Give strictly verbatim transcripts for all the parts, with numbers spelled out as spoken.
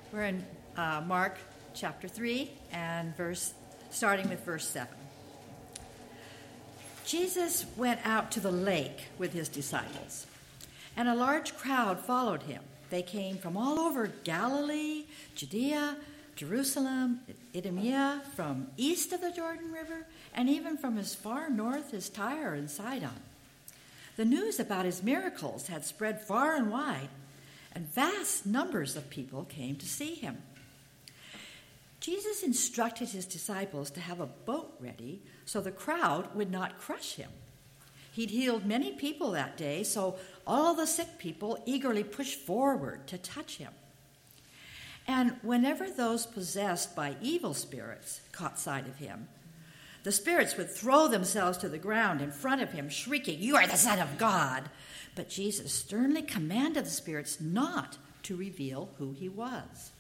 We're in uh, Mark chapter three, and verse, starting with verse seven. Jesus went out to the lake with his disciples, and a large crowd followed him. They came from all over Galilee, Judea, Jerusalem, Idumea, from east of the Jordan River, and even from as far north as Tyre and Sidon. The news about his miracles had spread far and wide, and vast numbers of people came to see him. Jesus instructed his disciples to have a boat ready so the crowd would not crush him. He'd healed many people that day, so all the sick people eagerly pushed forward to touch him. And whenever those possessed by evil spirits caught sight of him, the spirits would throw themselves to the ground in front of him, shrieking, "You are the Son of God!" But Jesus sternly commanded the spirits not to reveal who he was.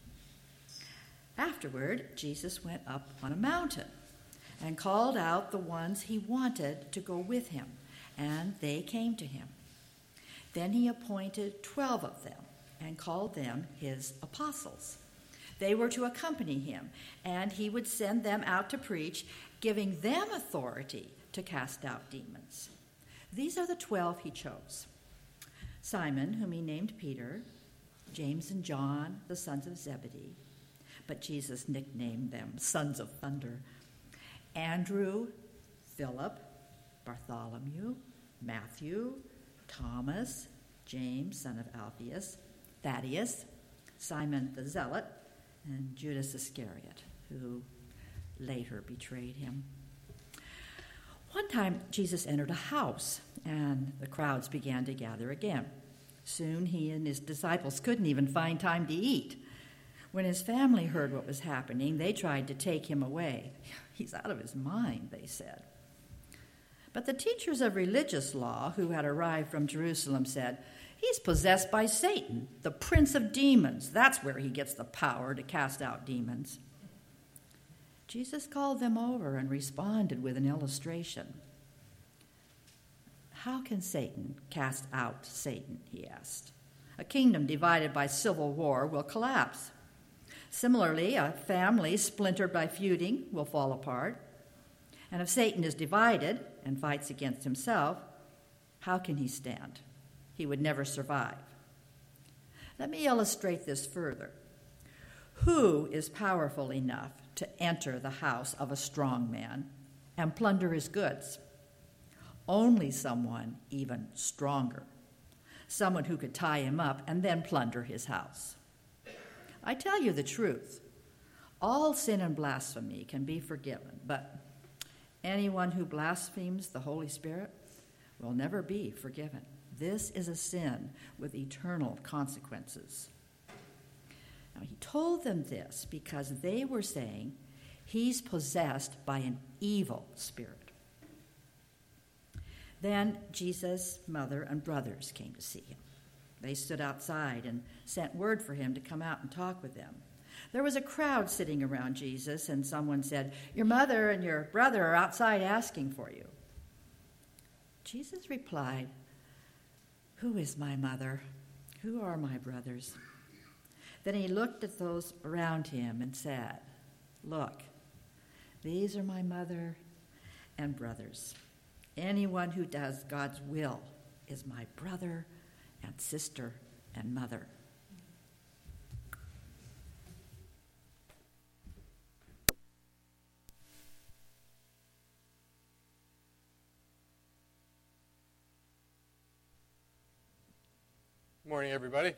Afterward, Jesus went up on a mountain and called out the ones he wanted to go with him, and they came to him. Then he appointed twelve of them and called them his apostles. They were to accompany him, and he would send them out to preach, giving them authority to cast out demons. These are the twelve he chose: Simon, whom he named Peter, James and John, the sons of Zebedee, but Jesus nicknamed them Sons of Thunder, Andrew, Philip, Bartholomew, Matthew, Thomas, James, son of Alphaeus, Thaddeus, Simon the Zealot, and Judas Iscariot, who later betrayed him. One time, Jesus entered a house, and the crowds began to gather again. Soon he and his disciples couldn't even find time to eat. When his family heard what was happening, they tried to take him away. "He's out of his mind," they said. But the teachers of religious law who had arrived from Jerusalem said, "He's possessed by Satan, the prince of demons. That's where he gets the power to cast out demons." Jesus called them over and responded with an illustration. "How can Satan cast out Satan?" he asked. "A kingdom divided by civil war will collapse. Similarly, a family splintered by feuding will fall apart. And if Satan is divided and fights against himself, how can he stand? He would never survive. Let me illustrate this further. Who is powerful enough to enter the house of a strong man and plunder his goods? Only someone even stronger, someone who could tie him up and then plunder his house. I tell you the truth. All sin and blasphemy can be forgiven, but anyone who blasphemes the Holy Spirit will never be forgiven. This is a sin with eternal consequences." Now, he told them this because they were saying he's possessed by an evil spirit. Then Jesus' mother and brothers came to see him. They stood outside and sent word for him to come out and talk with them. There was a crowd sitting around Jesus, and someone said, "Your mother and your brother are outside asking for you." Jesus replied, "Who is my mother? Who are my brothers?" Then he looked at those around him and said, "Look, these are my mother and brothers. Anyone who does God's will is my brother and sister and mother." Good morning, everybody.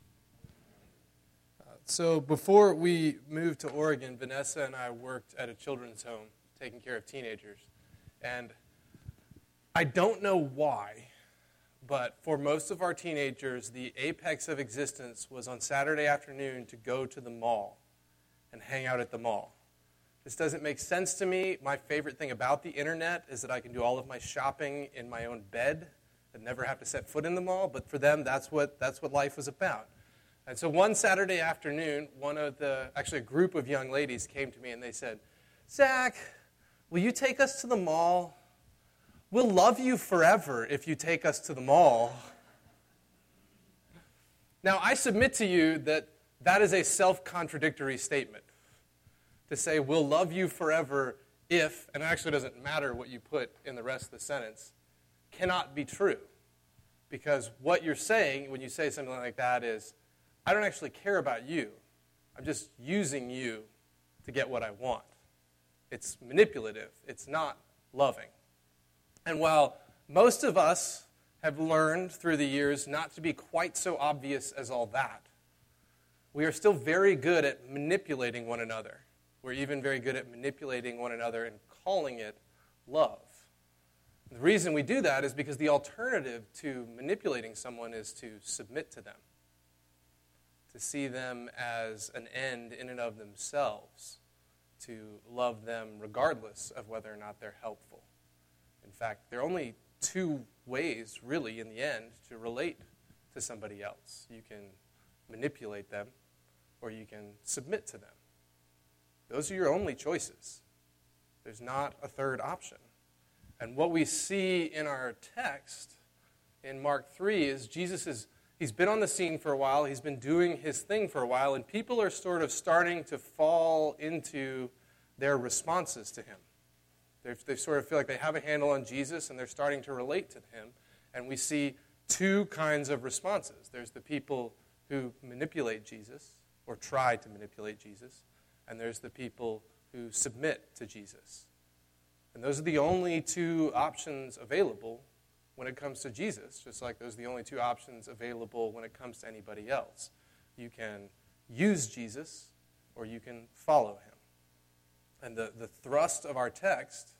Uh, so before we moved to Oregon, Vanessa and I worked at a children's home taking care of teenagers. And I don't know why, but for most of our teenagers, the apex of existence was on Saturday afternoon to go to the mall and hang out at the mall. This doesn't make sense to me. My favorite thing about the internet is that I can do all of my shopping in my own bed and never have to set foot in the mall, but for them, that's what that's what life was about. And so one Saturday afternoon, one of the, actually a group of young ladies came to me and they said, "Zach, will you take us to the mall? We'll love you forever if you take us to the mall." Now, I submit to you that that is a self-contradictory statement. To say, we'll love you forever if, and it actually doesn't matter what you put in the rest of the sentence, cannot be true. Because what you're saying when you say something like that is, I don't actually care about you. I'm just using you to get what I want. It's manipulative. It's not loving. And while most of us have learned through the years not to be quite so obvious as all that, we are still very good at manipulating one another. We're even very good at manipulating one another and calling it love. The reason we do that is because the alternative to manipulating someone is to submit to them, to see them as an end in and of themselves, to love them regardless of whether or not they're helpful. In fact, there are only two ways, really, in the end, to relate to somebody else. You can manipulate them, or you can submit to them. Those are your only choices. There's not a third option. And what we see in our text in Mark three is Jesus is, he's been on the scene for a while, he's been doing his thing for a while, and people are sort of starting to fall into their responses to him. They're, they sort of feel like they have a handle on Jesus, and they're starting to relate to him. And we see two kinds of responses. There's the people who manipulate Jesus, or try to manipulate Jesus, and there's the people who submit to Jesus. And those are the only two options available when it comes to Jesus, just like those are the only two options available when it comes to anybody else. You can use Jesus, or you can follow him. And the, the thrust of our text,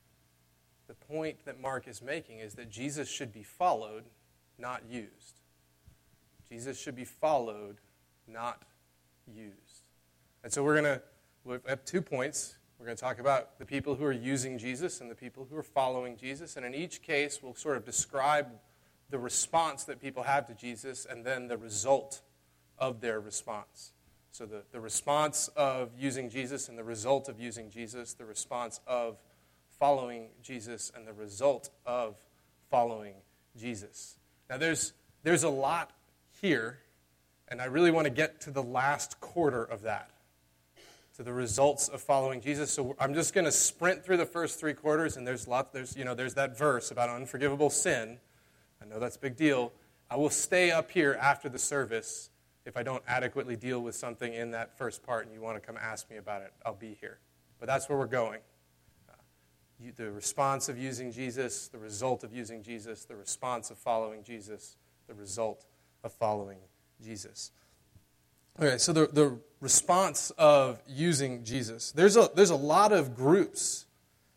the point that Mark is making, is that Jesus should be followed, not used. Jesus should be followed, not used. And so we're going to, we have two points. We're going to talk about the people who are using Jesus and the people who are following Jesus. And in each case, we'll sort of describe the response that people have to Jesus and then the result of their response. So the, the response of using Jesus and the result of using Jesus, the response of following Jesus and the result of following Jesus. Now there's there's a lot here, and I really want to get to the last quarter of that, to the results of following Jesus. So I'm just going to sprint through the first three quarters, and there's lot there's you know there's that verse about unforgivable sin. I know that's a big deal. I will stay up here after the service. If I don't adequately deal with something in that first part and you want to come ask me about it, I'll be here. But that's where we're going. Uh, you, the response of using Jesus, the result of using Jesus, the response of following Jesus, the result of following Jesus. Okay, so the, the response of using Jesus. There's a, there's a lot of groups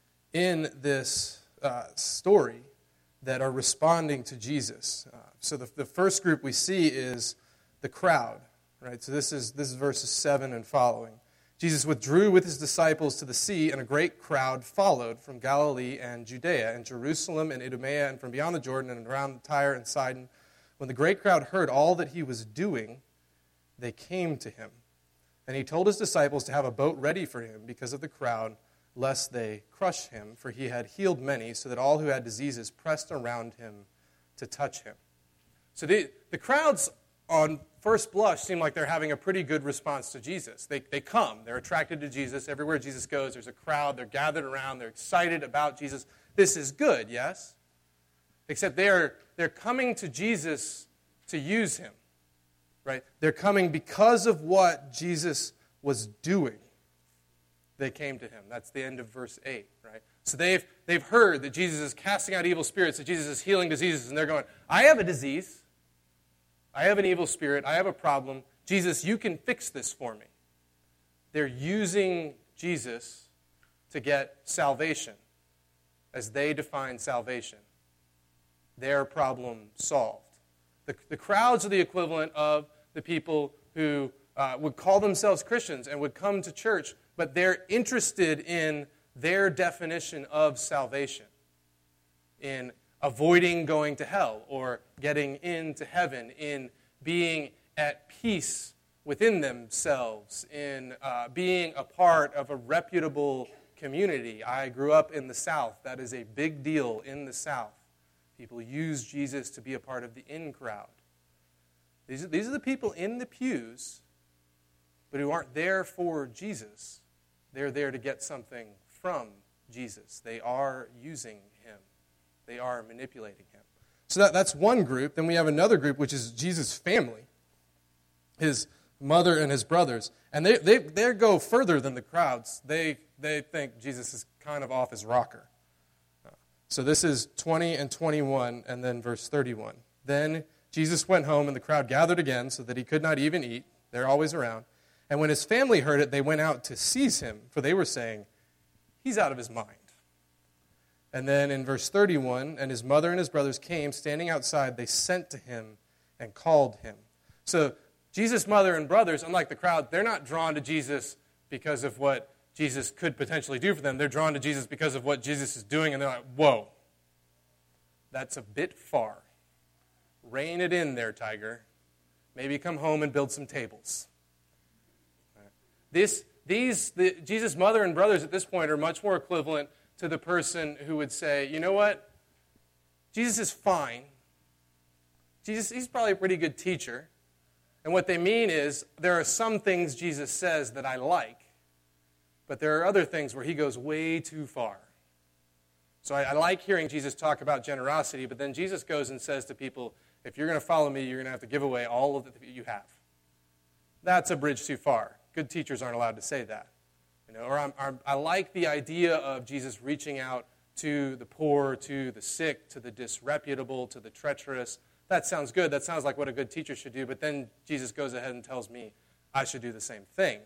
in this uh, story that are responding to Jesus. Uh, so the, the first group we see is the crowd, right? So this is this is verses seven and following. Jesus withdrew with his disciples to the sea, and a great crowd followed from Galilee and Judea and Jerusalem and Idumea and from beyond the Jordan and around Tyre and Sidon. When the great crowd heard all that he was doing, they came to him. And he told his disciples to have a boat ready for him because of the crowd, lest they crush him, for he had healed many, so that all who had diseases pressed around him to touch him. So the, the crowds on first blush seem like they're having a pretty good response to Jesus. They, they come. They're attracted to Jesus. Everywhere Jesus goes, there's a crowd. They're gathered around. They're excited about Jesus. This is good, yes? Except they're, they're coming to Jesus to use him, right? They're coming because of what Jesus was doing. They came to him. That's the end of verse eight, right? So they've, they've heard that Jesus is casting out evil spirits, that Jesus is healing diseases, and they're going, I have a disease. I have an evil spirit. I have a problem. Jesus, you can fix this for me. They're using Jesus to get salvation as they define salvation. Their problem solved. The, the crowds are the equivalent of the people who uh, would call themselves Christians and would come to church, but they're interested in their definition of salvation, in avoiding going to hell or getting into heaven, in being at peace within themselves, in uh, being a part of a reputable community. I grew up in the South. That is a big deal in the South. People use Jesus to be a part of the in crowd. These are, these are the people in the pews but who aren't there for Jesus. They're there to get something from Jesus. They are using him. They are manipulating him. So that, that's one group. Then we have another group, which is Jesus' family, his mother and his brothers. And they, they, they go further than the crowds. They, they think Jesus is kind of off his rocker. So this is twenty and twenty-one, and then verse thirty-one. Then Jesus went home, and the crowd gathered again so that he could not even eat. They're always around. And when his family heard it, they went out to seize him, for they were saying, he's out of his mind. And then in verse thirty-one, and his mother and his brothers came, standing outside, they sent to him and called him. So Jesus' mother and brothers, unlike the crowd, they're not drawn to Jesus because of what Jesus could potentially do for them. They're drawn to Jesus because of what Jesus is doing, and they're like, whoa, that's a bit far. Rein it in there, tiger. Maybe come home and build some tables. This, these, the, Jesus' mother and brothers at this point are much more equivalent to the person who would say, you know what? Jesus is fine. Jesus, he's probably a pretty good teacher. And what they mean is, there are some things Jesus says that I like, but there are other things where he goes way too far. So I, I like hearing Jesus talk about generosity, but then Jesus goes and says to people, if you're going to follow me, you're going to have to give away all of it that you have. That's a bridge too far. Good teachers aren't allowed to say that. You know, or I'm, I'm, I like the idea of Jesus reaching out to the poor, to the sick, to the disreputable, to the treacherous. That sounds good. That sounds like what a good teacher should do. But then Jesus goes ahead and tells me I should do the same thing.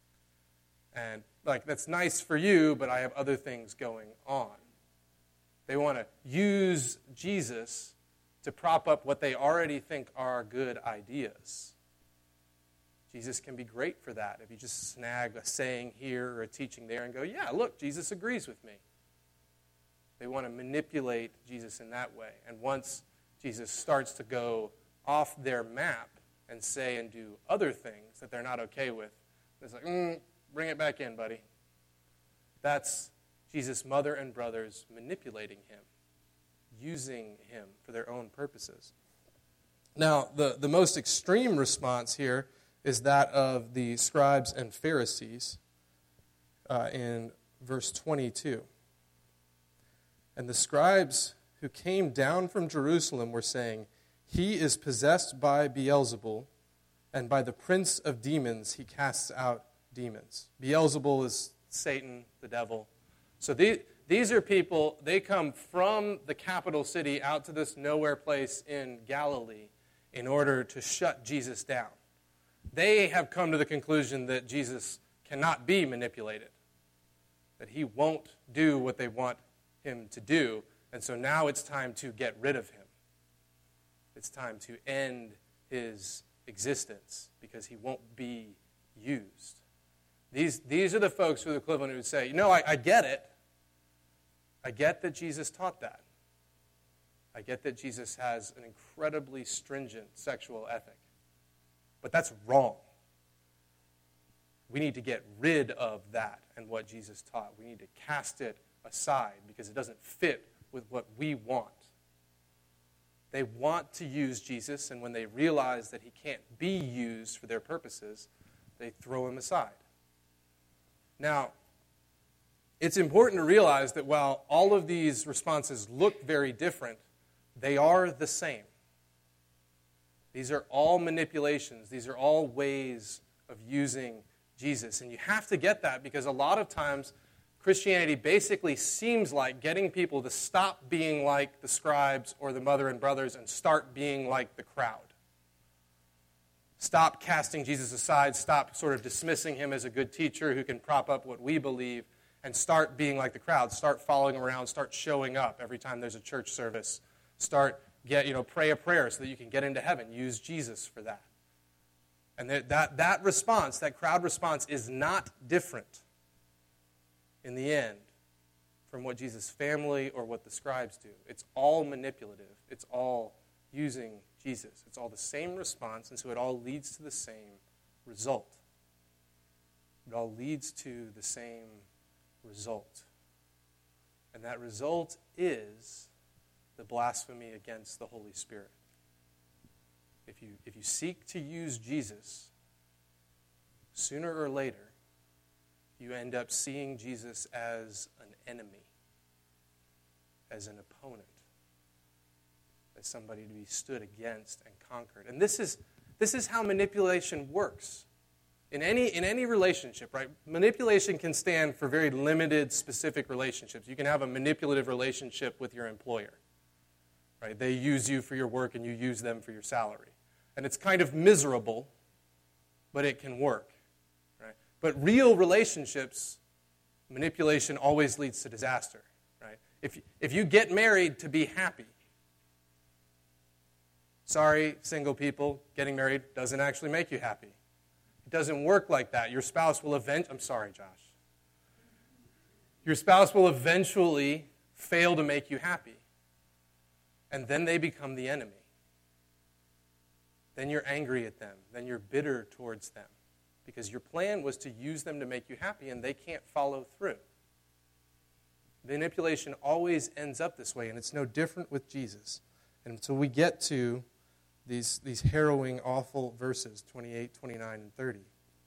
And like, that's nice for you, but I have other things going on. They want to use Jesus to prop up what they already think are good ideas. Jesus can be great for that. If you just snag a saying here or a teaching there and go, yeah, look, Jesus agrees with me. They want to manipulate Jesus in that way. And once Jesus starts to go off their map and say and do other things that they're not okay with, it's like, mm, bring it back in, buddy. That's Jesus' mother and brothers manipulating him, using him for their own purposes. Now, the, the most extreme response here is that of the scribes and Pharisees uh, in verse twenty-two. And the scribes who came down from Jerusalem were saying, he is possessed by Beelzebul, and by the prince of demons he casts out demons. Beelzebul is Satan, the devil. So these, these are people, they come from the capital city out to this nowhere place in Galilee in order to shut Jesus down. They have come to the conclusion that Jesus cannot be manipulated, that he won't do what they want him to do, and so now it's time to get rid of him. It's time to end his existence because he won't be used. These, these are the folks who are the equivalent who would say, you know, I, I get it. I get that Jesus taught that. I get that Jesus has an incredibly stringent sexual ethic. But that's wrong. We need to get rid of that and what Jesus taught. We need to cast it aside because it doesn't fit with what we want. They want to use Jesus, and when they realize that he can't be used for their purposes, they throw him aside. Now, it's important to realize that while all of these responses look very different, they are the same. These are all manipulations. These are all ways of using Jesus. And you have to get that because a lot of times Christianity basically seems like getting people to stop being like the scribes or the mother and brothers and start being like the crowd. Stop casting Jesus aside. Stop sort of dismissing him as a good teacher who can prop up what we believe, and start being like the crowd. Start following around. Start showing up every time there's a church service. Start, get you know, pray a prayer so that you can get into heaven. Use Jesus for that. And that, that, that response, that crowd response, is not different in the end from what Jesus' family or what the scribes do. It's all manipulative. It's all using Jesus. It's all the same response, and so it all leads to the same result. It all leads to the same result. And that result is the blasphemy against the Holy Spirit. If you, if you seek to use Jesus sooner or later, you end up seeing Jesus as an enemy, as an opponent, as somebody to be stood against and conquered. And this is this is how manipulation works. In any in any relationship, right? Manipulation can stand for very limited, specific relationships. You can have a manipulative relationship with your employer, right? They use you for your work and you use them for your salary. And it's kind of miserable, but it can work, right? But real relationships, manipulation always leads to disaster, right? If, if you get married to be happy, sorry, single people, getting married doesn't actually make you happy. It doesn't work like that. Your spouse will eventually, I'm sorry, Josh. Your spouse will eventually fail to make you happy. And then they become the enemy. Then you're angry at them. Then you're bitter towards them. Because your plan was to use them to make you happy, and they can't follow through. Manipulation always ends up this way, and it's no different with Jesus. And so we get to these, these harrowing, awful verses, twenty-eight, twenty-nine, and thirty.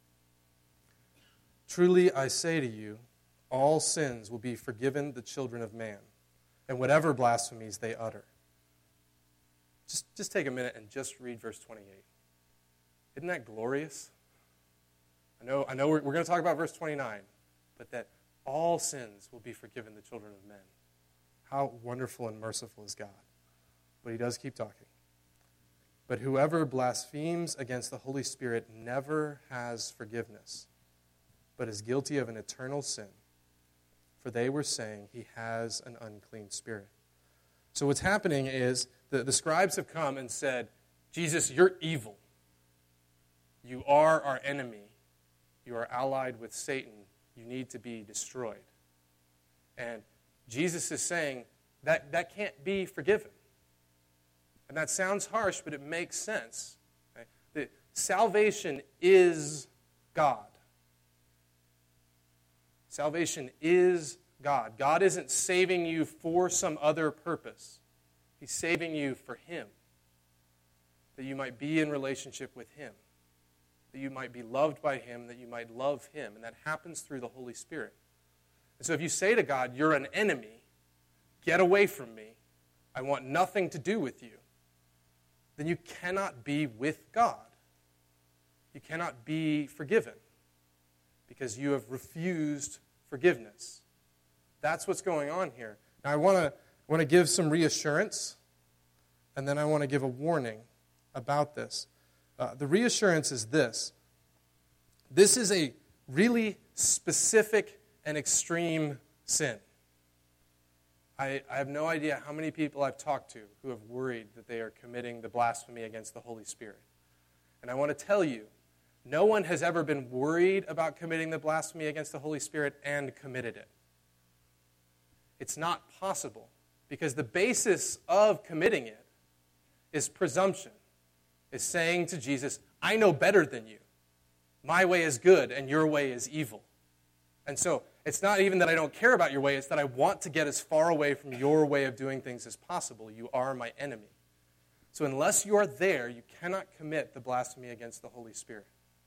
Truly I say to you, all sins will be forgiven the children of man, and whatever blasphemies they utter. Just, just take a minute and just read verse twenty-eight. Isn't that glorious? I know, I know we're, we're going to talk about verse twenty-nine, but that all sins will be forgiven the children of men. How wonderful and merciful is God. But he does keep talking. But whoever blasphemes against the Holy Spirit never has forgiveness, but is guilty of an eternal sin. For they were saying he has an unclean spirit. So what's happening is the, the scribes have come and said, Jesus, you're evil. You are our enemy. You are allied with Satan. You need to be destroyed. And Jesus is saying that that can't be forgiven. And that sounds harsh, but it makes sense. Right? The salvation is God. Salvation is God. God isn't saving you for some other purpose. He's saving you for Him. That you might be in relationship with Him. That you might be loved by Him, that you might love Him. And that happens through the Holy Spirit. And so if you say to God, you're an enemy, get away from me, I want nothing to do with you, then you cannot be with God. You cannot be forgiven because you have refused forgiveness. That's what's going on here. Now I want to want to give some reassurance, and then I want to give a warning about this. Uh, the reassurance is this. This is a really specific and extreme sin. I, I have no idea how many people I've talked to who have worried that they are committing the blasphemy against the Holy Spirit. And I want to tell you, no one has ever been worried about committing the blasphemy against the Holy Spirit and committed it. It's not possible, because the basis of committing it is presumption, is saying to Jesus, I know better than you. My way is good and your way is evil. And so it's not even that I don't care about your way, it's that I want to get as far away from your way of doing things as possible. You are my enemy. So unless you are there, you cannot commit the blasphemy against the Holy Spirit.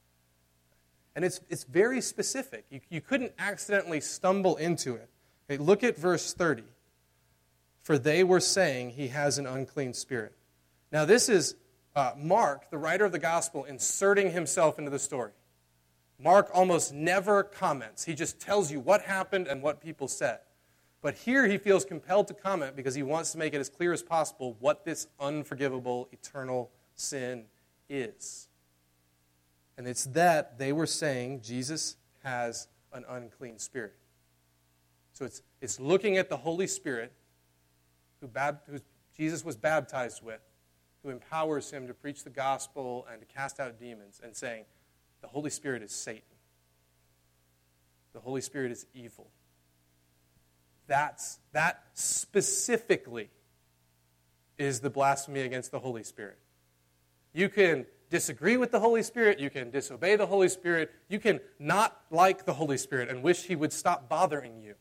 And it's it's very specific. You, you couldn't accidentally stumble into it. Okay, look at verse thirty. For they were saying he has an unclean spirit. Now this is uh, Mark, the writer of the gospel, inserting himself into the story. Mark almost never comments. He just tells you what happened and what people said. But here he feels compelled to comment because he wants to make it as clear as possible what this unforgivable, eternal sin is. And it's that they were saying Jesus has an unclean spirit. So it's, it's looking at the Holy Spirit who, bab, who Jesus was baptized with, who empowers him to preach the gospel and to cast out demons, and saying, the Holy Spirit is Satan. The Holy Spirit is evil. That's, that specifically is the blasphemy against the Holy Spirit. You can disagree with the Holy Spirit. You can disobey the Holy Spirit. You can not like the Holy Spirit and wish he would stop bothering you.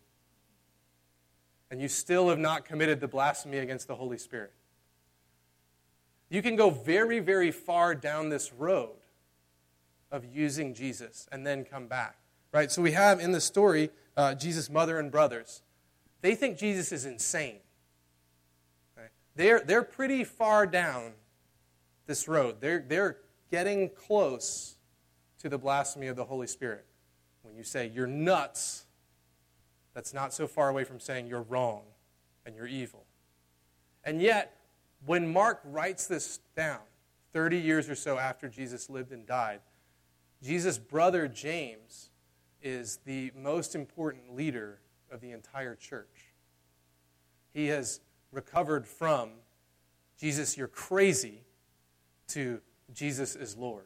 And you still have not committed the blasphemy against the Holy Spirit. You can go very, very far down this road of using Jesus and then come back. Right? So we have in the story uh, Jesus' mother and brothers. They think Jesus is insane. Right? They're, they're pretty far down this road. They're, they're getting close to the blasphemy of the Holy Spirit. When you say you're nuts, that's not so far away from saying you're wrong and you're evil. And yet, when Mark writes this down, thirty years or so after Jesus lived and died, Jesus' brother James is the most important leader of the entire church. He has recovered from Jesus, you're crazy, to Jesus is Lord.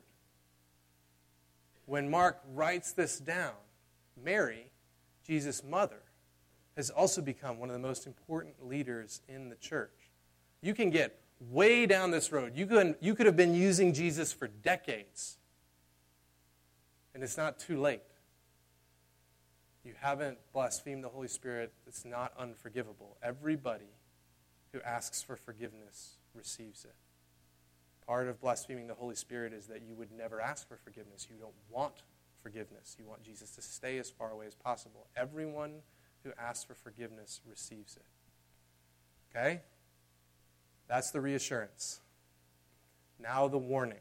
When Mark writes this down, Mary, Jesus' mother, has also become one of the most important leaders in the church. You can get way down this road. You could, you could have been using Jesus for decades, and it's not too late. You haven't blasphemed the Holy Spirit. It's not unforgivable. Everybody who asks for forgiveness receives it. Part of blaspheming the Holy Spirit is that you would never ask for forgiveness. You don't want forgiveness. You want Jesus to stay as far away as possible. Everyone who asks for forgiveness receives it. Okay? That's the reassurance. Now the warning.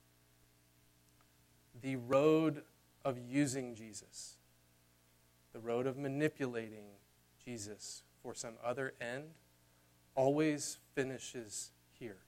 The road of using Jesus, the road of manipulating Jesus for some other end, always finishes here.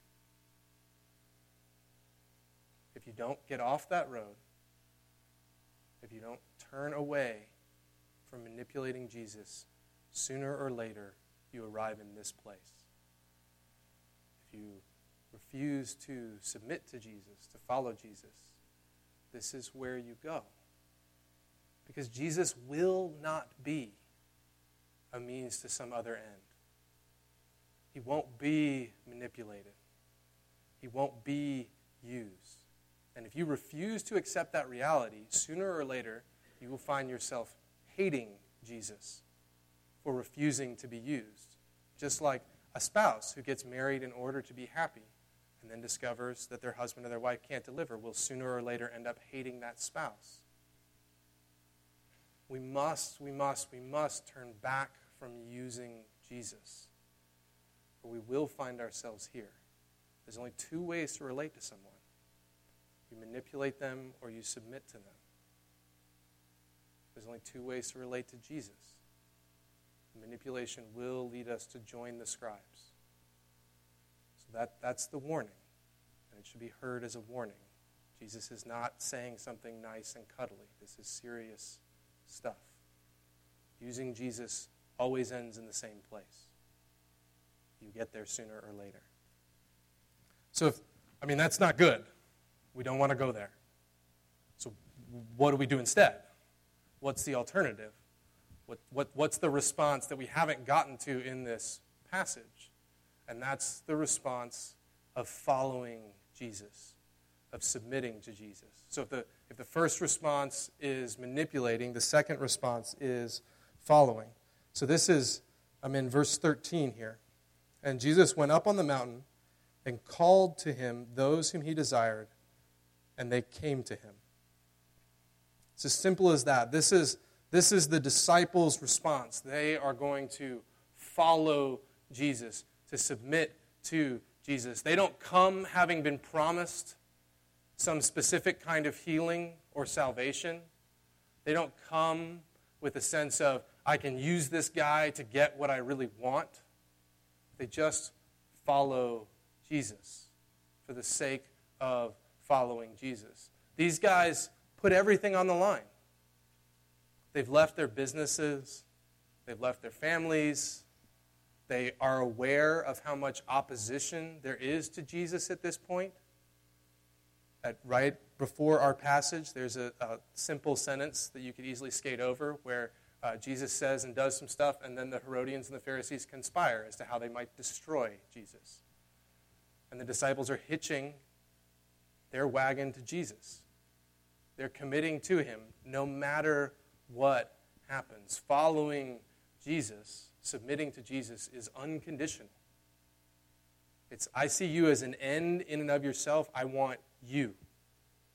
If you don't get off that road, if you don't turn away from manipulating Jesus, sooner or later you arrive in this place. If you refuse to submit to Jesus, to follow Jesus, this is where you go. Because Jesus will not be a means to some other end. He won't be manipulated. He won't be used. And if you refuse to accept that reality, sooner or later, you will find yourself hating Jesus for refusing to be used. Just like a spouse who gets married in order to be happy and then discovers that their husband or their wife can't deliver will sooner or later end up hating that spouse. We must, we must, we must turn back from using Jesus, or we will find ourselves here. There's only two ways to relate to someone. You manipulate them or you submit to them. There's only two ways to relate to Jesus. Manipulation will lead us to join the scribes. So that, that's the warning. And it should be heard as a warning. Jesus is not saying something nice and cuddly. This is serious stuff. Using Jesus always ends in the same place. You get there sooner or later. So, if, I mean, that's not good. We don't want to go there. So what do we do instead? What's the alternative? What, what, what's the response that we haven't gotten to in this passage? And that's the response of following Jesus, of submitting to Jesus. So if the, if the first response is manipulating, the second response is following. So this is, I'm in verse thirteen here. And Jesus went up on the mountain and called to him those whom he desired, and they came to him. It's as simple as that. This is, this is the disciples' response. They are going to follow Jesus, to submit to Jesus. They don't come having been promised some specific kind of healing or salvation. They don't come with a sense of, I can use this guy to get what I really want. They just follow Jesus for the sake of following Jesus. These guys put everything on the line. They've left their businesses. They've left their families. They are aware of how much opposition there is to Jesus at this point. At right before our passage, there's a, a simple sentence that you could easily skate over where uh, Jesus says and does some stuff, and then the Herodians and the Pharisees conspire as to how they might destroy Jesus. And the disciples are hitching their wagon to Jesus. They're committing to him no matter what happens. Following Jesus, submitting to Jesus, is unconditional. It's, I see you as an end in and of yourself. I want you.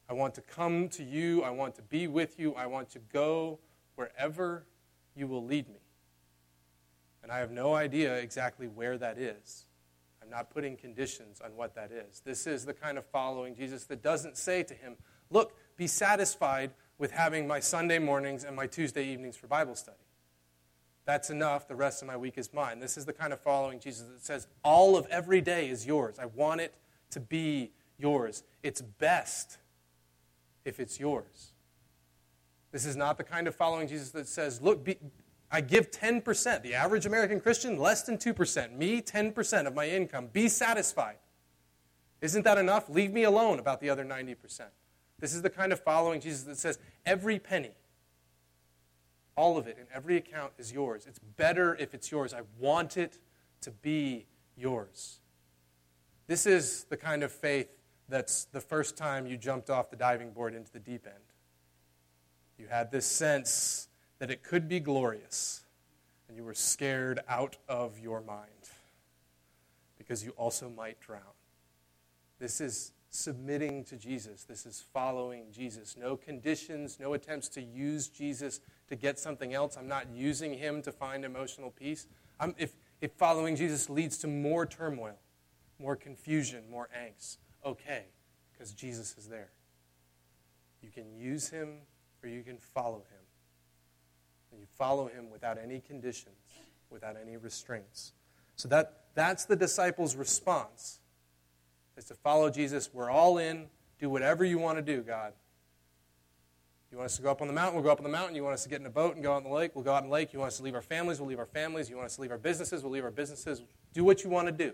I want to come to you. I want to be with you. I want to go wherever you will lead me. And I have no idea exactly where that is. I'm not putting conditions on what that is. This is the kind of following Jesus that doesn't say to him, look, be satisfied with having my Sunday mornings and my Tuesday evenings for Bible study. That's enough. The rest of my week is mine. This is the kind of following Jesus that says, all of every day is yours. I want it to be yours. It's best if it's yours. This is not the kind of following Jesus that says, look, be, I give ten percent. The average American Christian, less than two percent. Me, ten percent of my income. Be satisfied. Isn't that enough? Leave me alone about the other ninety percent. This is the kind of following Jesus that says, every penny, all of it in every account is yours. It's better if it's yours. I want it to be yours. This is the kind of faith that's the first time you jumped off the diving board into the deep end. You had this sense that it could be glorious, and you were scared out of your mind because you also might drown. This is submitting to Jesus. This is following Jesus. No conditions, no attempts to use Jesus to get something else. I'm not using him to find emotional peace. I'm, if, if following Jesus leads to more turmoil, more confusion, more angst, okay, because Jesus is there. You can use him or you can follow him. And you follow him without any conditions, without any restraints. So that, that's the disciples' response, is to follow Jesus. We're all in. Do whatever you want to do, God. You want us to go up on the mountain? We'll go up on the mountain. You want us to get in a boat and go out in the lake? We'll go out in the lake. You want us to leave our families? We'll leave our families. You want us to leave our businesses? We'll leave our businesses. Do what you want to do.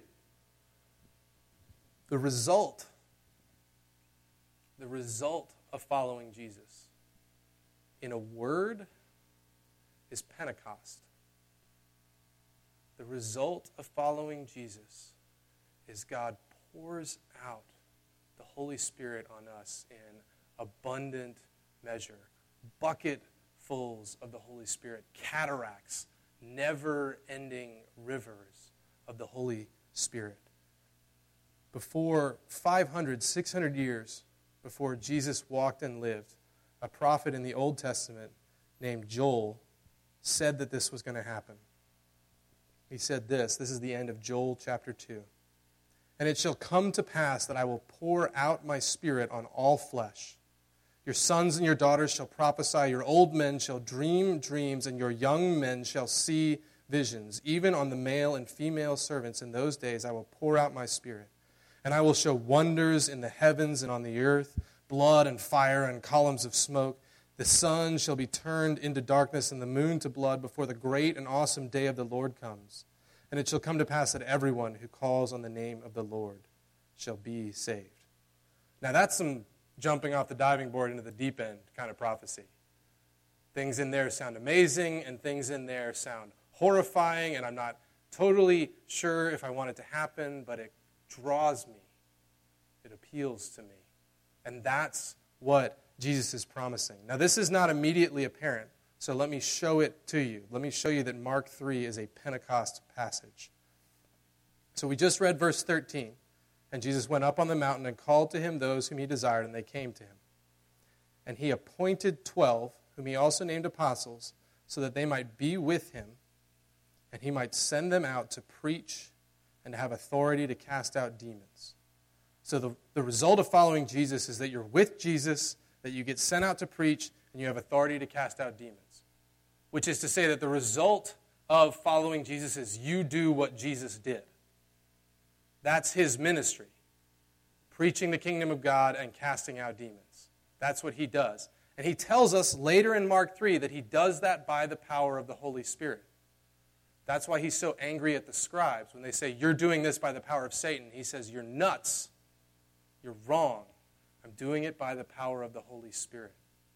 The result, the result of following Jesus, in a word, is Pentecost. The result of following Jesus is God pours out the Holy Spirit on us in abundant measure. Bucketfuls of the Holy Spirit. Cataracts, never-ending rivers of the Holy Spirit. Before five hundred, six hundred years before Jesus walked and lived, a prophet in the Old Testament named Joel said that this was going to happen. He said this. This is the end of Joel chapter two. And it shall come to pass that I will pour out my Spirit on all flesh. Your sons and your daughters shall prophesy, your old men shall dream dreams, and your young men shall see visions. Even on the male and female servants in those days I will pour out my Spirit. And I will show wonders in the heavens and on the earth, blood and fire and columns of smoke. The sun shall be turned into darkness and the moon to blood before the great and awesome day of the Lord comes. And it shall come to pass that everyone who calls on the name of the Lord shall be saved. Now that's some jumping off the diving board into the deep end kind of prophecy. Things in there sound amazing and things in there sound horrifying, and I'm not totally sure if I want it to happen, but it draws me. It appeals to me. And that's what Jesus is promising. Now, this is not immediately apparent, so let me show it to you. Let me show you that Mark three is a Pentecost passage. So we just read verse thirteen. And Jesus went up on the mountain and called to him those whom he desired, and they came to him. And he appointed twelve, whom he also named apostles, so that they might be with him, and he might send them out to preach and to have authority to cast out demons. So the, the result of following Jesus is that you're with Jesus, that you get sent out to preach, and you have authority to cast out demons. Which is to say that the result of following Jesus is you do what Jesus did. That's his ministry. Preaching the kingdom of God and casting out demons. That's what he does. And he tells us later in Mark three that he does that by the power of the Holy Spirit. That's why he's so angry at the scribes. When they say, you're doing this by the power of Satan, he says, you're nuts. You're wrong. I'm doing it by the power of the Holy Spirit.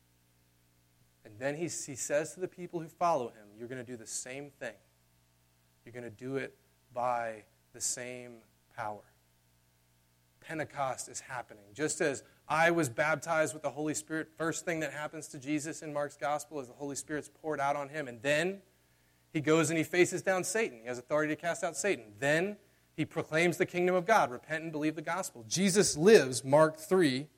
And then he, he says to the people who follow him, you're going to do the same thing. You're going to do it by the same power. Pentecost is happening. Just as I was baptized with the Holy Spirit, first thing that happens to Jesus in Mark's gospel is the Holy Spirit's poured out on him. And then he goes and he faces down Satan. He has authority to cast out Satan. Then he proclaims the kingdom of God. Repent and believe the gospel. Jesus lives, Mark three,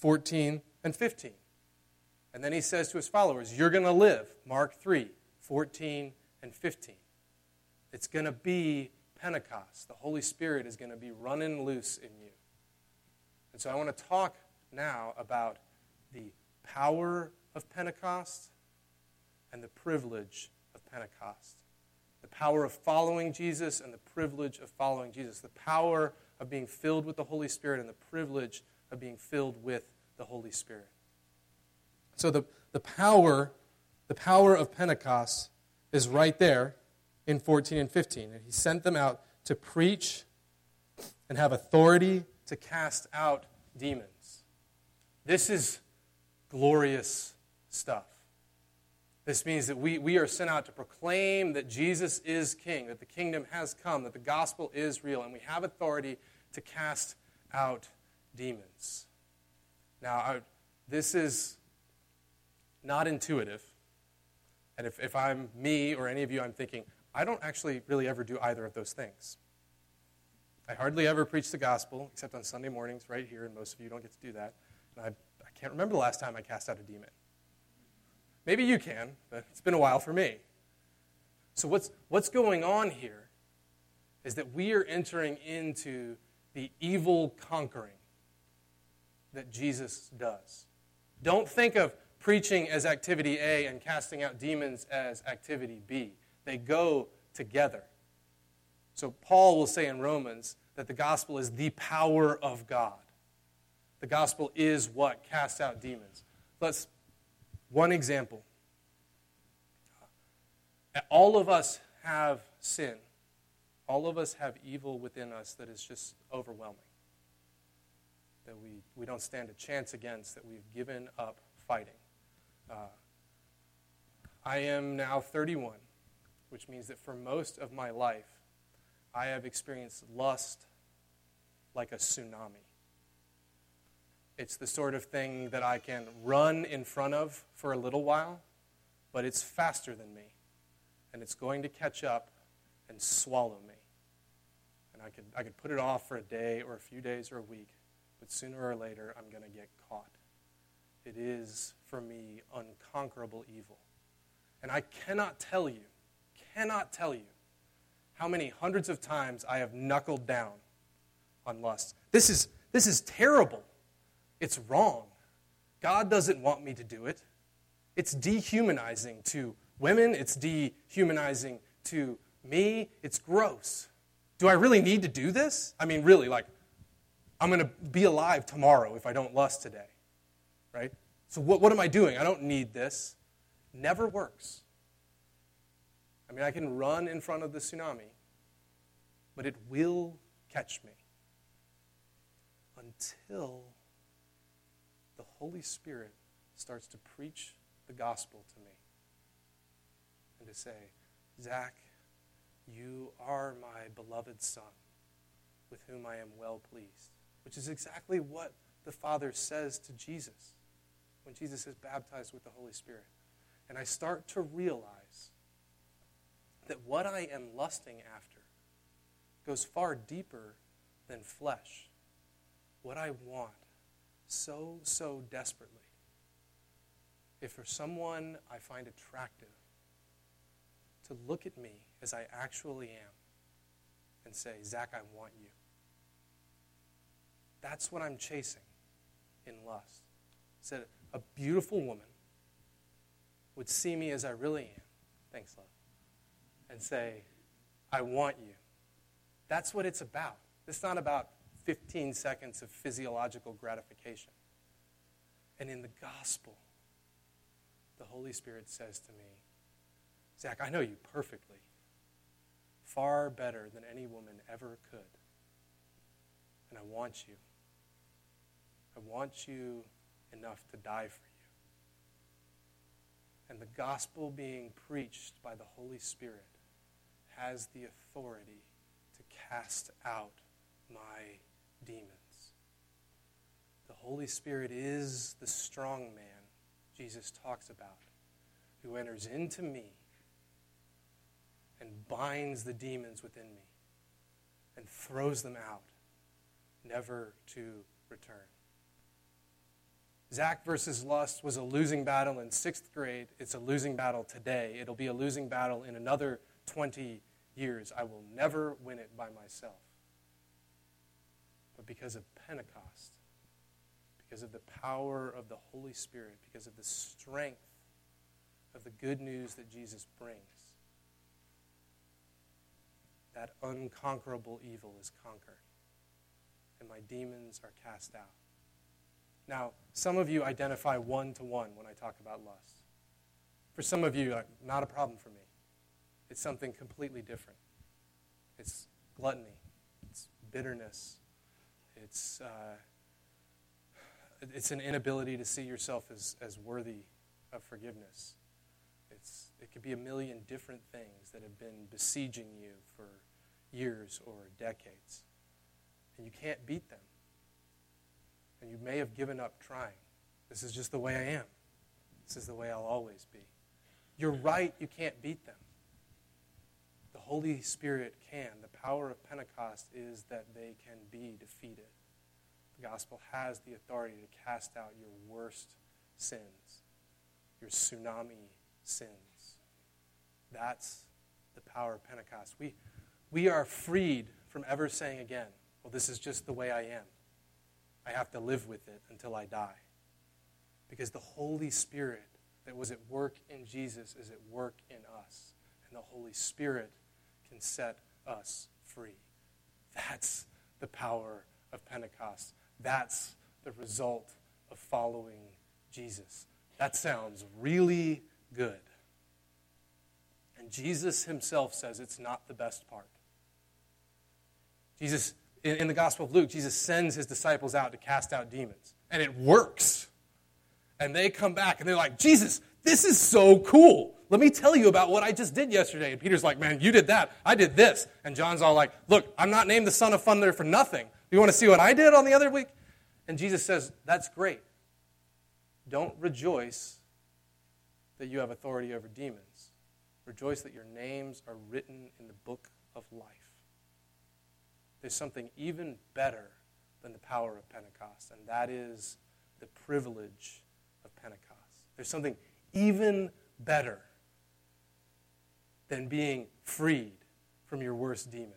fourteen and fifteen. And then he says to his followers, you're going to live, Mark three, fourteen and fifteen. It's going to be Pentecost. The Holy Spirit is going to be running loose in you. And so I want to talk now about the power of Pentecost and the privilege of Pentecost. The power of following Jesus and the privilege of following Jesus. The power of being filled with the Holy Spirit and the privilege of being filled with the Holy Spirit. So the, the power, the power of Pentecost is right there in fourteen and fifteen. And he sent them out to preach and have authority to cast out demons. This is glorious stuff. This means that we, we are sent out to proclaim that Jesus is King, that the kingdom has come, that the gospel is real, and we have authority to cast out demons. Now, I, this is not intuitive. And if, if I'm me or any of you, I'm thinking, I don't actually really ever do either of those things. I hardly ever preach the gospel, except on Sunday mornings right here, and most of you don't get to do that. And I, I can't remember the last time I cast out a demon. Maybe you can, but it's been a while for me. So what's, what's going on here is that we are entering into the evil conquering that Jesus does. Don't think of preaching as activity A and casting out demons as activity B. They go together. So Paul will say in Romans that the gospel is the power of God. The gospel is what casts out demons. Let's, one example. All of us have sin. All of us have evil within us that is just overwhelming. That we, we don't stand a chance against, that we've given up fighting. Uh, I am now thirty-one, which means that for most of my life, I have experienced lust like a tsunami. It's the sort of thing that I can run in front of for a little while, but it's faster than me, and it's going to catch up and swallow me. And I could, I could put it off for a day or a few days or a week, but sooner or later, I'm going to get caught. It is, for me, unconquerable evil. And I cannot tell you, cannot tell you how many hundreds of times I have knuckled down on lust. This is, this is terrible. It's wrong. God doesn't want me to do it. It's dehumanizing to women. It's dehumanizing to me. It's gross. Do I really need to do this? I mean, really, like, I'm going to be alive tomorrow if I don't lust today, right? So what, what am I doing? I don't need this. Never works. I mean, I can run in front of the tsunami, but it will catch me until the Holy Spirit starts to preach the gospel to me and to say, Zach, you are my beloved Son, with whom I am well pleased, which is exactly what the Father says to Jesus when Jesus is baptized with the Holy Spirit. And I start to realize that what I am lusting after goes far deeper than flesh. What I want so, so desperately, if for someone I find attractive, to look at me as I actually am and say, Zach, I want you. That's what I'm chasing in lust. So a beautiful woman would see me as I really am, thanks, love, and say, I want you. That's what it's about. It's not about fifteen seconds of physiological gratification. And in the gospel, the Holy Spirit says to me, Zach, I know you perfectly, far better than any woman ever could. And I want you. I want you enough to die for you. And the gospel being preached by the Holy Spirit has the authority to cast out my demons. The Holy Spirit is the strong man Jesus talks about, who enters into me and binds the demons within me and throws them out, never to return. Zach versus lust was a losing battle in sixth grade. It's a losing battle today. It'll be a losing battle in another twenty years. I will never win it by myself. But because of Pentecost, because of the power of the Holy Spirit, because of the strength of the good news that Jesus brings, that unconquerable evil is conquered, and my demons are cast out. Now, some of you identify one-to-one when I talk about lust. For some of you, not a problem for me. It's something completely different. It's gluttony. It's bitterness. It's uh, it's an inability to see yourself as, as worthy of forgiveness. It's it could be a million different things that have been besieging you for years or decades. And you can't beat them. And you may have given up trying. This is just the way I am. This is the way I'll always be. You're right, you can't beat them. The Holy Spirit can. The power of Pentecost is that they can be defeated. The gospel has the authority to cast out your worst sins, your tsunami sins. That's the power of Pentecost. We, we are freed from ever saying again, well, this is just the way I am. I have to live with it until I die. Because the Holy Spirit that was at work in Jesus is at work in us. And the Holy Spirit can set us free. That's the power of Pentecost. That's the result of following Jesus. That sounds really good. And Jesus himself says it's not the best part. Jesus, in, in the Gospel of Luke, Jesus sends his disciples out to cast out demons. And it works. And they come back and they're like, Jesus, this is so cool. Let me tell you about what I just did yesterday. And Peter's like, man, you did that. I did this. And John's all like, look, I'm not named the son of thunder for nothing. You want to see what I did on the other week? And Jesus says, that's great. Don't rejoice that you have authority over demons. Rejoice that your names are written in the book of life. There's something even better than the power of Pentecost, and that is the privilege of Pentecost. There's something even better than being freed from your worst demons.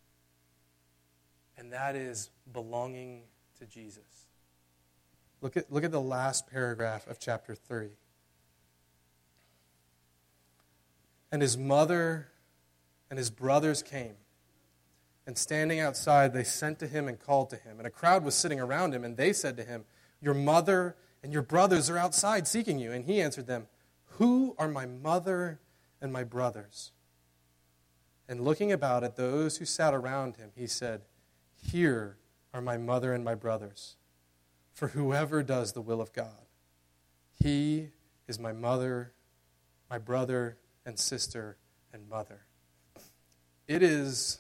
And that is belonging to Jesus. Look at, look at the last paragraph of chapter three. And his mother and his brothers came, and standing outside, they sent to him and called to him. And a crowd was sitting around him, and they said to him, your mother and your brothers are outside seeking you. And he answered them, who are my mother and my brothers? And looking about at those who sat around him, he said, here are my mother and my brothers. For whoever does the will of God, he is my mother, my brother, and sister, and mother. It is...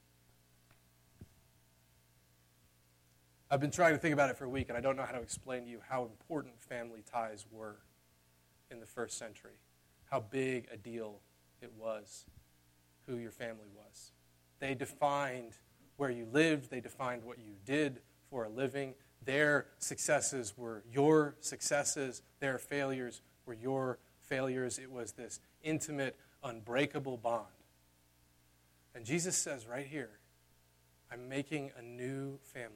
I've been trying to think about it for a week, and I don't know how to explain to you how important family ties were in the first century, how big a deal it was who your family was. They defined where you lived. They defined what you did for a living. Their successes were your successes. Their failures were your failures. It was this intimate, unbreakable bond. And Jesus says right here, I'm making a new family.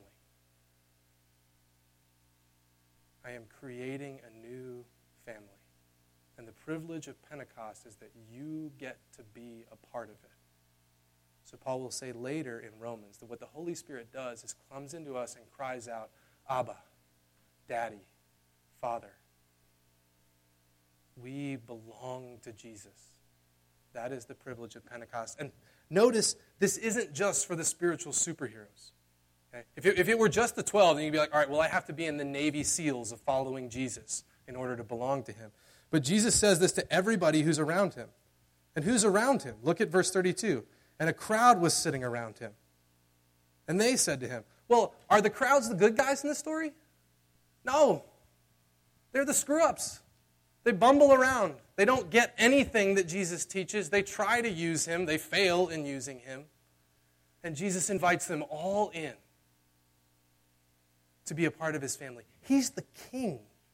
I am creating a new family. And the privilege of Pentecost is that you get to be a part of it. So Paul will say later in Romans that what the Holy Spirit does is comes into us and cries out, Abba, Daddy, Father. We belong to Jesus. That is the privilege of Pentecost. And notice, this isn't just for the spiritual superheroes. Okay? If, it, if it were just the twelve, then you'd be like, all right, well, I have to be in the Navy SEALs of following Jesus in order to belong to him. But Jesus says this to everybody who's around him. And who's around him? Look at verse thirty-two. And a crowd was sitting around him. And they said to him, well, are the crowds the good guys in this story? No. They're the screw-ups. They bumble around. They don't get anything that Jesus teaches. They try to use him. They fail in using him. And Jesus invites them all in to be a part of his family. He's the king.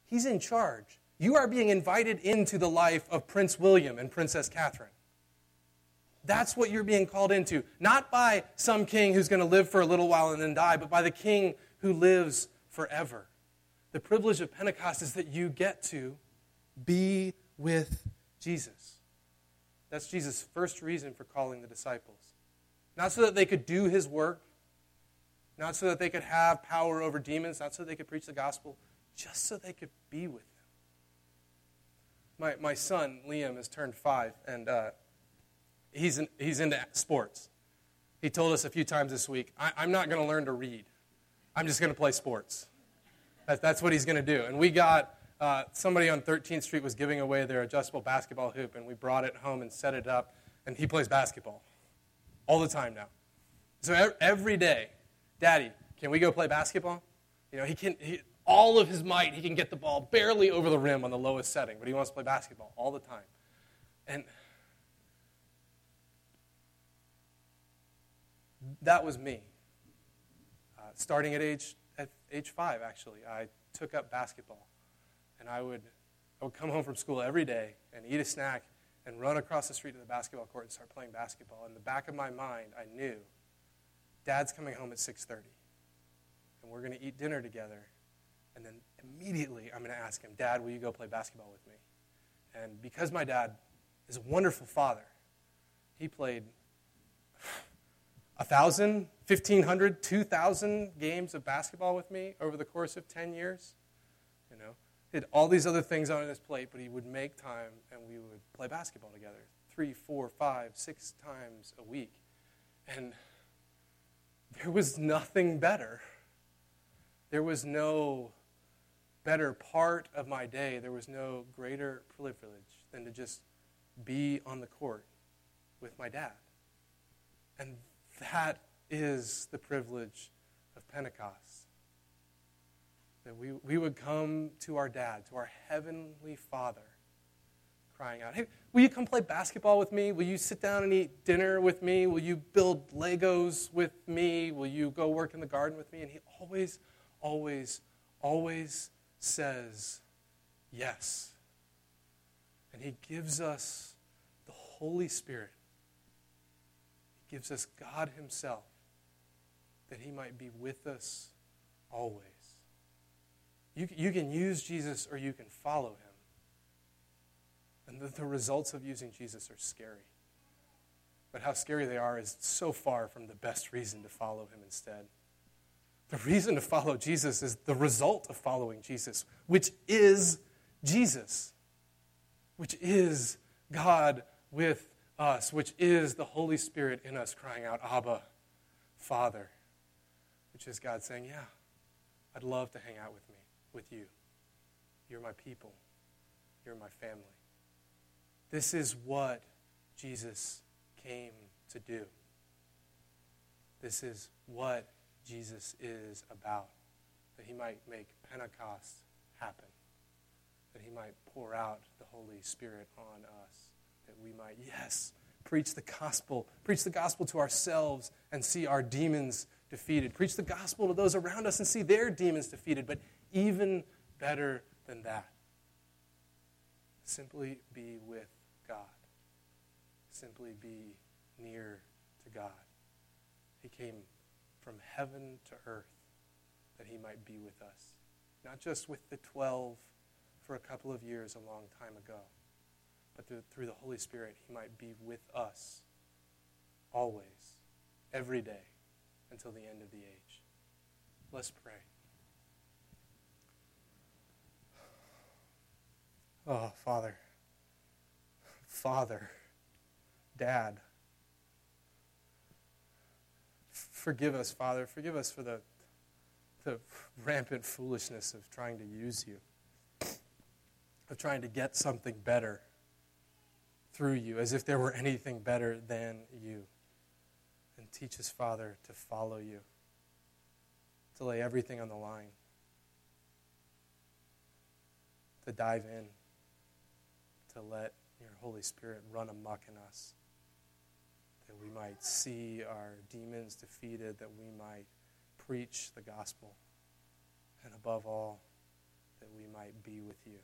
He's in charge. You are being invited into the life of Prince William and Princess Catherine. That's what you're being called into. Not by some king who's going to live for a little while and then die, but by the king who lives forever. The privilege of Pentecost is that you get to be with Jesus. That's Jesus' first reason for calling the disciples. Not so that they could do his work, not so that they could have power over demons, not so they could preach the gospel, just so they could be with him. My my son, Liam, has turned five, and uh, he's in, he's into sports. He told us a few times this week, I, I'm not going to learn to read. I'm just going to play sports. That, that's what he's going to do. And we got, uh, somebody on thirteenth Street was giving away their adjustable basketball hoop, and we brought it home and set it up, and he plays basketball all the time now. So every day, Daddy, can we go play basketball? You know, he can, he, all of his might, he can get the ball barely over the rim on the lowest setting, but he wants to play basketball all the time. And that was me. Uh, starting at age at age five, actually, I took up basketball, and I would I would come home from school every day and eat a snack and run across the street to the basketball court and start playing basketball. In the back of my mind, I knew Dad's coming home at six thirty, and we're going to eat dinner together, and then immediately I'm going to ask him, Dad, will you go play basketball with me? And because my dad is a wonderful father, he played one thousand, fifteen hundred, two thousand games of basketball with me over the course of ten years. You know, he had all these other things on his plate, but he would make time and we would play basketball together three, four, five, six times a week. And there was nothing better. There was no better part of my day. There was no greater privilege than to just be on the court with my dad. And that is the privilege of Pentecost. That we, we would come to our dad, to our heavenly Father, crying out, hey, will you come play basketball with me? Will you sit down and eat dinner with me? Will you build Legos with me? Will you go work in the garden with me? And he always, always, always says yes. And he gives us the Holy Spirit. He gives us God himself, that he might be with us always. You, you can use Jesus or you can follow him. And the, the results of using Jesus are scary. But how scary they are is so far from the best reason to follow him instead. The reason to follow Jesus is the result of following Jesus, which is Jesus, which is God with us, which is the Holy Spirit in us crying out, Abba, Father, which is God saying, yeah, I'd love to hang out with me, with you. You're my people. You're my family. This is what Jesus came to do. This is what Jesus is about, that he might make Pentecost happen, that he might pour out the Holy Spirit on us, that we might, yes, preach the gospel, preach the gospel to ourselves and see our demons defeated, preach the gospel to those around us and see their demons defeated, but even better than that, simply be with God, simply be near to God. He came from heaven to earth that he might be with us. Not just with the twelve for a couple of years a long time ago, but through, through the Holy Spirit, he might be with us always, every day, until the end of the age. Let's pray. Oh, Father, Father, Dad, forgive us, Father. Forgive us for the, the rampant foolishness of trying to use you, of trying to get something better through you, as if there were anything better than you. And teach us, Father, to follow you, to lay everything on the line, to dive in, to let your Holy Spirit run amok in us, that we might see our demons defeated, that we might preach the gospel, and above all, that we might be with you.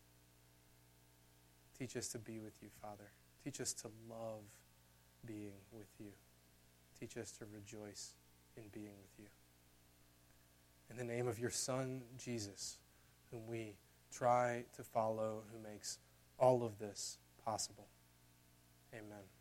Teach us to be with you, Father. Teach us to love being with you. Teach us to rejoice in being with you. In the name of your Son, Jesus, whom we try to follow, who makes all of this possible. Amen.